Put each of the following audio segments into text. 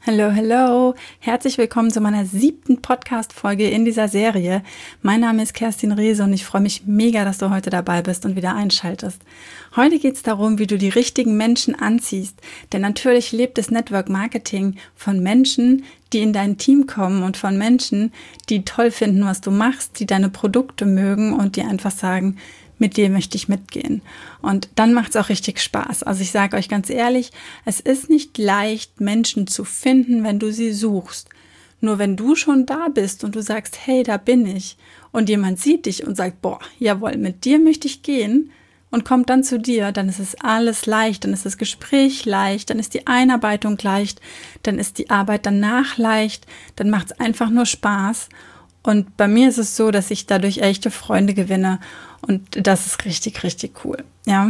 Hallo, hallo. Herzlich willkommen zu meiner 7. Podcast-Folge in dieser Serie. Mein Name ist Kerstin Rehse und ich freue mich mega, dass du heute dabei bist und wieder einschaltest. Heute geht es darum, wie du die richtigen Menschen anziehst. Denn natürlich lebt das Network Marketing von Menschen, die in dein Team kommen und von Menschen, die toll finden, was du machst, die deine Produkte mögen und die einfach sagen, mit dir möchte ich mitgehen. Und dann macht es auch richtig Spaß. Also ich sage euch ganz ehrlich, es ist nicht leicht, Menschen zu finden, wenn du sie suchst. Nur wenn du schon da bist und du sagst, hey, da bin ich, und jemand sieht dich und sagt, boah, jawohl, mit dir möchte ich gehen, und kommt dann zu dir, dann ist es alles leicht, dann ist das Gespräch leicht, dann ist die Einarbeitung leicht, dann ist die Arbeit danach leicht, dann macht es einfach nur Spaß. Und bei mir ist es so, dass ich dadurch echte Freunde gewinne und das ist richtig, richtig cool. Ja?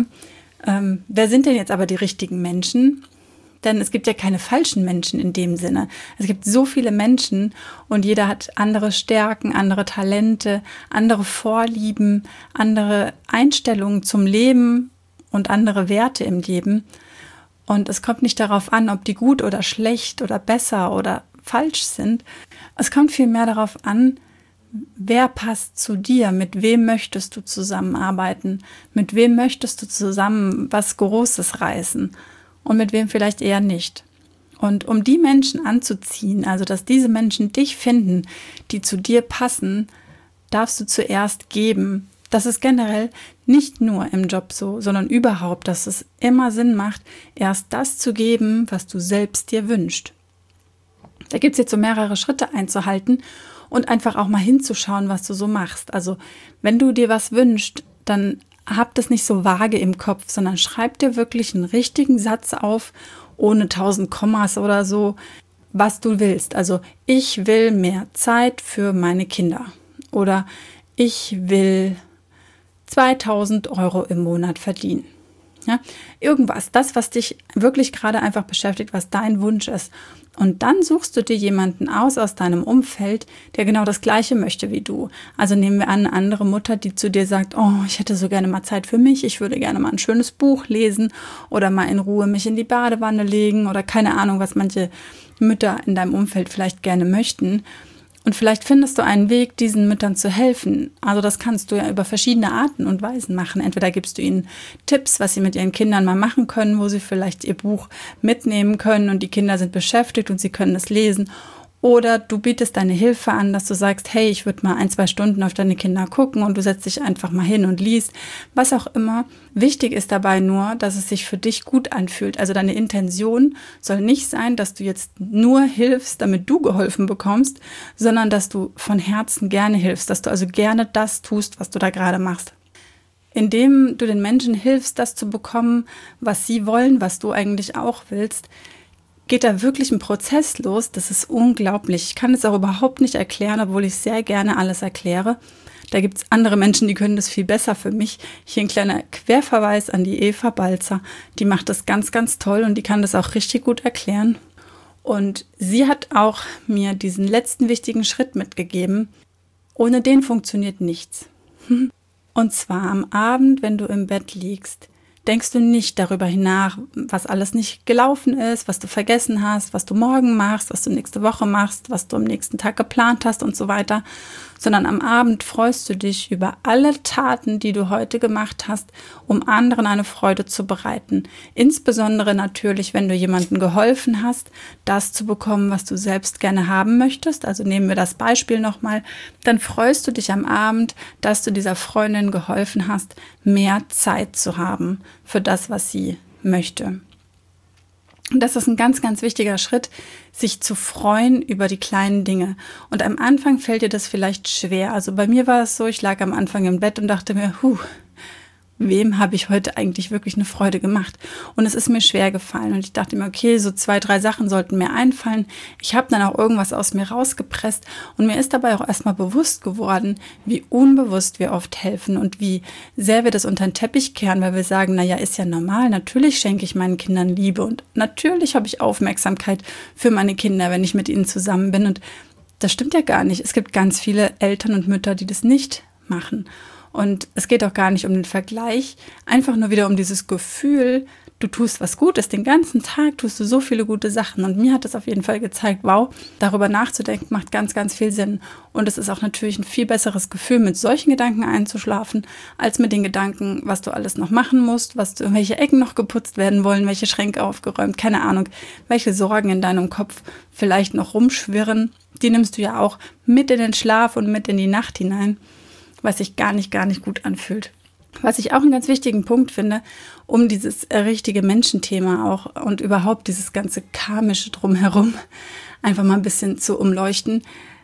Wer sind denn jetzt aber die richtigen Menschen? Denn es gibt ja keine falschen Menschen in dem Sinne. Es gibt so viele Menschen und jeder hat andere Stärken, andere Talente, andere Vorlieben, andere Einstellungen zum Leben und andere Werte im Leben. Und es kommt nicht darauf an, ob die gut oder schlecht oder besser oder falsch sind. Es kommt vielmehr darauf an, wer passt zu dir, mit wem möchtest du zusammenarbeiten, mit wem möchtest du zusammen was Großes reißen und mit wem vielleicht eher nicht. Und um die Menschen anzuziehen, also dass diese Menschen dich finden, die zu dir passen, darfst du zuerst geben. Das ist generell nicht nur im Job so, sondern überhaupt, dass es immer Sinn macht, erst das zu geben, was du selbst dir wünschst. Da gibt es jetzt so mehrere Schritte einzuhalten und einfach auch mal hinzuschauen, was du so machst. Also wenn du dir was wünschst, dann hab das nicht so vage im Kopf, sondern schreib dir wirklich einen richtigen Satz auf, ohne 1000 Kommas oder so, was du willst. Also ich will mehr Zeit für meine Kinder oder ich will 2000 Euro im Monat verdienen. Ja, irgendwas, das, was dich wirklich gerade einfach beschäftigt, was dein Wunsch ist. Und dann suchst du dir jemanden aus deinem Umfeld, der genau das Gleiche möchte wie du. Also nehmen wir an, eine andere Mutter, die zu dir sagt, oh, ich hätte so gerne mal Zeit für mich, ich würde gerne mal ein schönes Buch lesen oder mal in Ruhe mich in die Badewanne legen oder keine Ahnung, was manche Mütter in deinem Umfeld vielleicht gerne möchten. Und vielleicht findest du einen Weg, diesen Müttern zu helfen. Also das kannst du ja über verschiedene Arten und Weisen machen. Entweder gibst du ihnen Tipps, was sie mit ihren Kindern mal machen können, wo sie vielleicht ihr Buch mitnehmen können und die Kinder sind beschäftigt und sie können es lesen. Oder du bietest deine Hilfe an, dass du sagst, hey, ich würde mal 1-2 Stunden auf deine Kinder gucken und du setzt dich einfach mal hin und liest. Was auch immer. Wichtig ist dabei nur, dass es sich für dich gut anfühlt. Also deine Intention soll nicht sein, dass du jetzt nur hilfst, damit du geholfen bekommst, sondern dass du von Herzen gerne hilfst, dass du also gerne das tust, was du da gerade machst. Indem du den Menschen hilfst, das zu bekommen, was sie wollen, was du eigentlich auch willst, geht da wirklich ein Prozess los, das ist unglaublich. Ich kann es auch überhaupt nicht erklären, obwohl ich sehr gerne alles erkläre. Da gibt es andere Menschen, die können das viel besser für mich. Hier ein kleiner Querverweis an die Eva Balzer. Die macht das ganz, ganz toll und die kann das auch richtig gut erklären. Und sie hat auch mir diesen letzten wichtigen Schritt mitgegeben. Ohne den funktioniert nichts. Und zwar am Abend, wenn du im Bett liegst, denkst du nicht darüber nach, was alles nicht gelaufen ist, was du vergessen hast, was du morgen machst, was du nächste Woche machst, was du am nächsten Tag geplant hast und so weiter, sondern am Abend freust du dich über alle Taten, die du heute gemacht hast, um anderen eine Freude zu bereiten. Insbesondere natürlich, wenn du jemandem geholfen hast, das zu bekommen, was du selbst gerne haben möchtest. Also nehmen wir das Beispiel nochmal, dann freust du dich am Abend, dass du dieser Freundin geholfen hast, mehr Zeit zu haben für das, was sie möchte. Und das ist ein ganz, ganz wichtiger Schritt, sich zu freuen über die kleinen Dinge. Und am Anfang fällt dir das vielleicht schwer. Also bei mir war es so, ich lag am Anfang im Bett und dachte mir, wem habe ich heute eigentlich wirklich eine Freude gemacht? Und es ist mir schwer gefallen. Und ich dachte mir, okay, so 2, 3 Sachen sollten mir einfallen. Ich habe dann auch irgendwas aus mir rausgepresst. Und mir ist dabei auch erstmal bewusst geworden, wie unbewusst wir oft helfen und wie sehr wir das unter den Teppich kehren, weil wir sagen, naja, ist ja normal. Natürlich schenke ich meinen Kindern Liebe und natürlich habe ich Aufmerksamkeit für meine Kinder, wenn ich mit ihnen zusammen bin. Und das stimmt ja gar nicht. Es gibt ganz viele Eltern und Mütter, die das nicht machen. Und es geht auch gar nicht um den Vergleich, einfach nur wieder um dieses Gefühl, du tust was Gutes, den ganzen Tag tust du so viele gute Sachen. Und mir hat das auf jeden Fall gezeigt, wow, darüber nachzudenken macht ganz, ganz viel Sinn. Und es ist auch natürlich ein viel besseres Gefühl, mit solchen Gedanken einzuschlafen, als mit den Gedanken, was du alles noch machen musst, welche Ecken noch geputzt werden wollen, welche Schränke aufgeräumt, keine Ahnung, welche Sorgen in deinem Kopf vielleicht noch rumschwirren. Die nimmst du ja auch mit in den Schlaf und mit in die Nacht hinein, was sich gar nicht gut anfühlt. Was ich auch einen ganz wichtigen Punkt finde, um dieses richtige Menschenthema auch und überhaupt dieses ganze Karmische drumherum einfach mal ein bisschen zu umleuchten.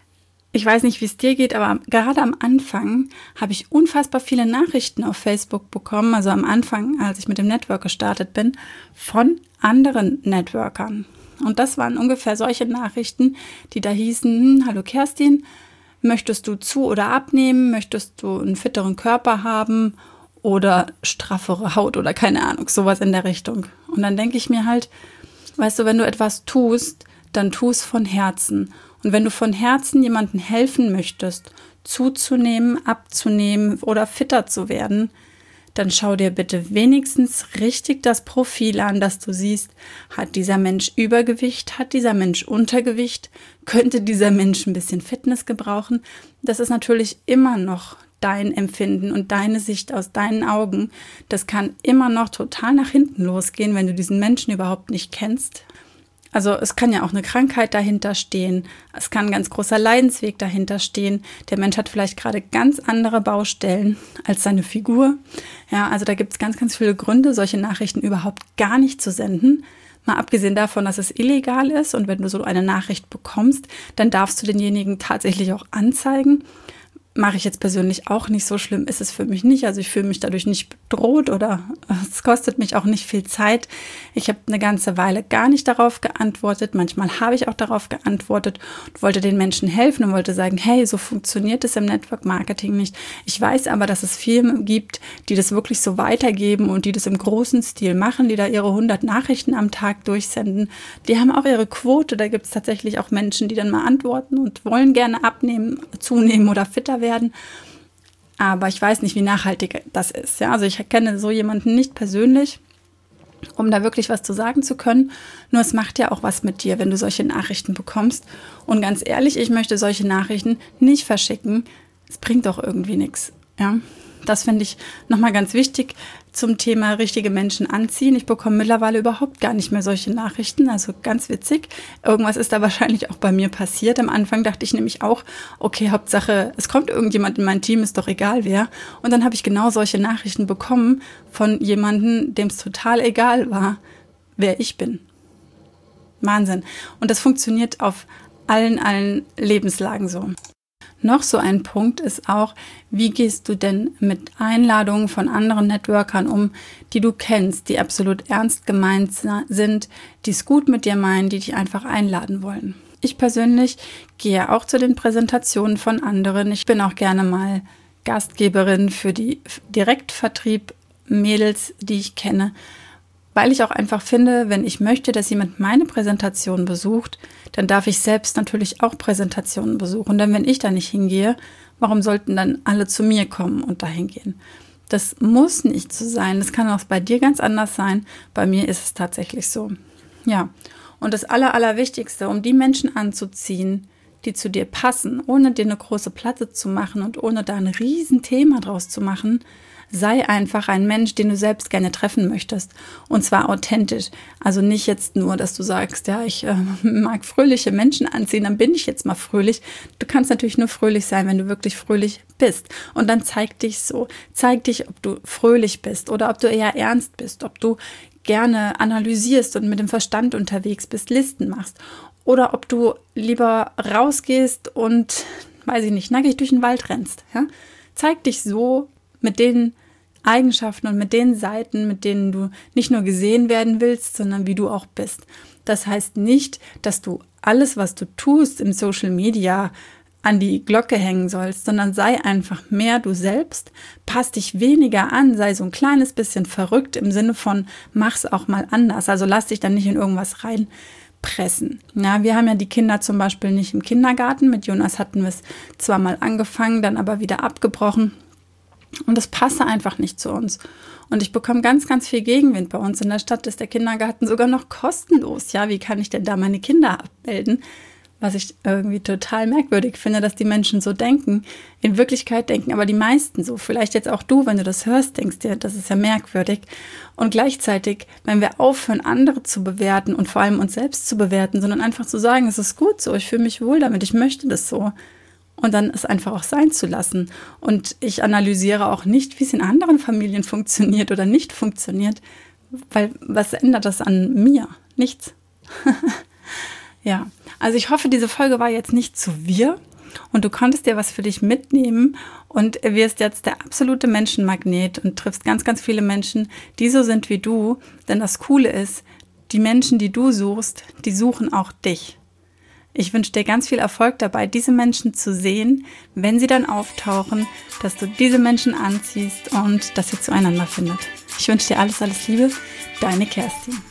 Ich weiß nicht, wie es dir geht, aber gerade am Anfang habe ich unfassbar viele Nachrichten auf Facebook bekommen, also am Anfang, als ich mit dem Network gestartet bin, von anderen Networkern. Und das waren ungefähr solche Nachrichten, die da hießen, hallo Kerstin, möchtest du zu- oder abnehmen, möchtest du einen fitteren Körper haben oder straffere Haut oder keine Ahnung, sowas in der Richtung. Und dann denke ich mir halt, weißt du, wenn du etwas tust, dann tu es von Herzen. Und wenn du von Herzen jemandem helfen möchtest, zuzunehmen, abzunehmen oder fitter zu werden, dann schau dir bitte wenigstens richtig das Profil an, dass du siehst, hat dieser Mensch Übergewicht, hat dieser Mensch Untergewicht, könnte dieser Mensch ein bisschen Fitness gebrauchen. Das ist natürlich immer noch dein Empfinden und deine Sicht aus deinen Augen. Das kann immer noch total nach hinten losgehen, wenn du diesen Menschen überhaupt nicht kennst. Also es kann ja auch eine Krankheit dahinter stehen, es kann ein ganz großer Leidensweg dahinter stehen. Der Mensch hat vielleicht gerade ganz andere Baustellen als seine Figur. Ja, also da gibt es ganz, ganz viele Gründe, solche Nachrichten überhaupt gar nicht zu senden. Mal abgesehen davon, dass es illegal ist und wenn du so eine Nachricht bekommst, dann darfst du denjenigen tatsächlich auch anzeigen. Mache ich jetzt persönlich auch nicht, so schlimm ist es für mich nicht. Also ich fühle mich dadurch nicht bedroht oder es kostet mich auch nicht viel Zeit. Ich habe eine ganze Weile gar nicht darauf geantwortet. Manchmal habe ich auch darauf geantwortet und wollte den Menschen helfen und wollte sagen, hey, so funktioniert es im Network Marketing nicht. Ich weiß aber, dass es Firmen gibt, die das wirklich so weitergeben und die das im großen Stil machen, die da ihre 100 Nachrichten am Tag durchsenden. Die haben auch ihre Quote. Da gibt es tatsächlich auch Menschen, die dann mal antworten und wollen gerne abnehmen, zunehmen oder fitter werden. Aber ich weiß nicht, wie nachhaltig das ist. Ja? Also ich kenne so jemanden nicht persönlich, um da wirklich was zu sagen zu können. Nur es macht ja auch was mit dir, wenn du solche Nachrichten bekommst. Und ganz ehrlich, ich möchte solche Nachrichten nicht verschicken. Es bringt doch irgendwie nichts. Ja? Das finde ich nochmal ganz wichtig zum Thema richtige Menschen anziehen. Ich bekomme mittlerweile überhaupt gar nicht mehr solche Nachrichten, also ganz witzig. Irgendwas ist da wahrscheinlich auch bei mir passiert. Am Anfang dachte ich nämlich auch, okay, Hauptsache, es kommt irgendjemand in mein Team, ist doch egal wer. Und dann habe ich genau solche Nachrichten bekommen von jemandem, dem es total egal war, wer ich bin. Wahnsinn. Und das funktioniert auf allen Lebenslagen so. Noch so ein Punkt ist auch, wie gehst du denn mit Einladungen von anderen Networkern um, die du kennst, die absolut ernst gemeint sind, die es gut mit dir meinen, die dich einfach einladen wollen. Ich persönlich gehe auch zu den Präsentationen von anderen. Ich bin auch gerne mal Gastgeberin für die Direktvertrieb-Mädels, die ich kenne, weil ich auch einfach finde, wenn ich möchte, dass jemand meine Präsentation besucht, dann darf ich selbst natürlich auch Präsentationen besuchen. Denn wenn ich da nicht hingehe, warum sollten dann alle zu mir kommen und dahin gehen? Das muss nicht so sein. Das kann auch bei dir ganz anders sein. Bei mir ist es tatsächlich so. Ja, und das Allerwichtigste, um die Menschen anzuziehen, die zu dir passen, ohne dir eine große Platte zu machen und ohne da ein Riesenthema draus zu machen, sei einfach ein Mensch, den du selbst gerne treffen möchtest. Und zwar authentisch. Also nicht jetzt nur, dass du sagst, ja, ich mag fröhliche Menschen anziehen, dann bin ich jetzt mal fröhlich. Du kannst natürlich nur fröhlich sein, wenn du wirklich fröhlich bist. Und dann zeig dich so. Zeig dich, ob du fröhlich bist oder ob du eher ernst bist, ob du gerne analysierst und mit dem Verstand unterwegs bist, Listen machst. Oder ob du lieber rausgehst und, weiß ich nicht, nackig durch den Wald rennst. Ja? Zeig dich so mit den Eigenschaften und mit den Seiten, mit denen du nicht nur gesehen werden willst, sondern wie du auch bist. Das heißt nicht, dass du alles, was du tust im Social Media, an die Glocke hängen sollst, sondern sei einfach mehr du selbst, pass dich weniger an, sei so ein kleines bisschen verrückt im Sinne von, mach's auch mal anders. Also lass dich dann nicht in irgendwas reinpressen. Ja, wir haben ja die Kinder zum Beispiel nicht im Kindergarten. Mit Jonas hatten wir es zwar mal angefangen, dann aber wieder abgebrochen. Und das passe einfach nicht zu uns. Und ich bekomme ganz, ganz viel Gegenwind. Bei uns in der Stadt ist der Kindergarten sogar noch kostenlos. Ja, wie kann ich denn da meine Kinder abmelden? Was ich irgendwie total merkwürdig finde, dass die Menschen so denken. In Wirklichkeit denken aber die meisten so. Vielleicht jetzt auch du, wenn du das hörst, denkst dir, das ist ja merkwürdig. Und gleichzeitig, wenn wir aufhören, andere zu bewerten und vor allem uns selbst zu bewerten, sondern einfach zu sagen, es ist gut so, ich fühle mich wohl damit, ich möchte das so. Und dann es einfach auch sein zu lassen. Und ich analysiere auch nicht, wie es in anderen Familien funktioniert oder nicht funktioniert, weil was ändert das an mir? Nichts. Ja, also ich hoffe, diese Folge war jetzt nicht zu wirr und du konntest dir was für dich mitnehmen und wirst jetzt der absolute Menschenmagnet und triffst ganz, ganz viele Menschen, die so sind wie du. Denn das Coole ist, die Menschen, die du suchst, die suchen auch dich. Ich wünsche dir ganz viel Erfolg dabei, diese Menschen zu sehen, wenn sie dann auftauchen, dass du diese Menschen anziehst und dass ihr zueinander findet. Ich wünsche dir alles, alles Liebe, deine Kerstin.